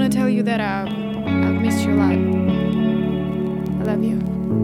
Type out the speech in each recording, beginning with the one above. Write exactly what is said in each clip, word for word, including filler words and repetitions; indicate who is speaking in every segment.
Speaker 1: wanna tell you that uh, I've missed you a lot. I love you.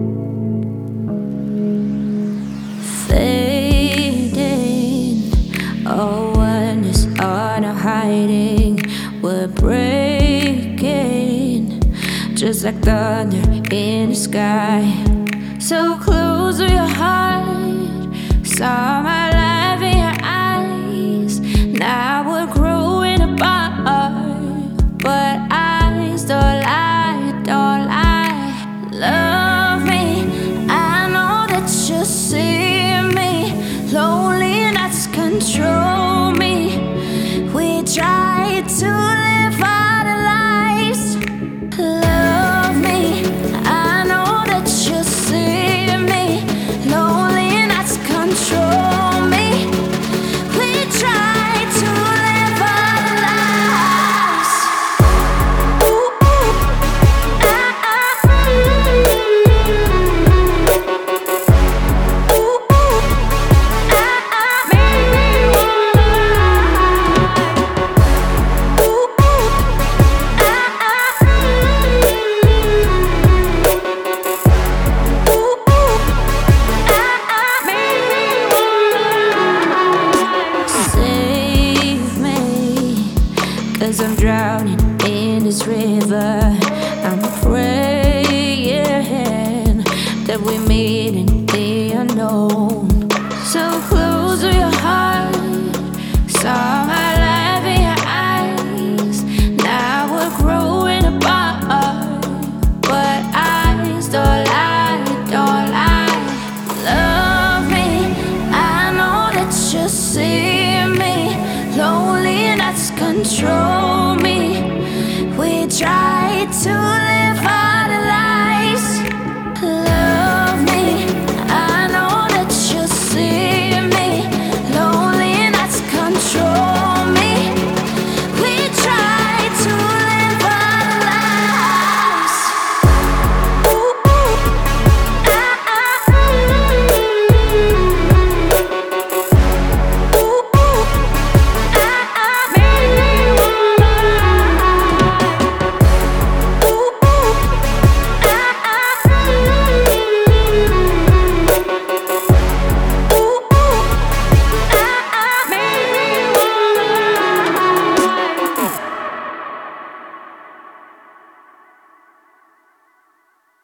Speaker 2: Fading, awareness are not hiding. We're breaking, just like thunder in the sky. So close to your heart, saw my life in your eyes. Now we're growing apart, but I still lie, don't lie. Love me, I know that you see me. Loneliness control me. We try to live our lives. Love me, I know that you see me. Loneliness control me. We try to live our lives. Ooh, ooh, ah, ah, mm. Ooh, ooh, ah, ah, make me wanna lie. Ooh, ooh, ah, ah, mm. Ooh, ooh, ah, ah, make me wanna lie. Save me, 'cause I'm drowning in this river. I'm praying that we meet in the unknown. So close.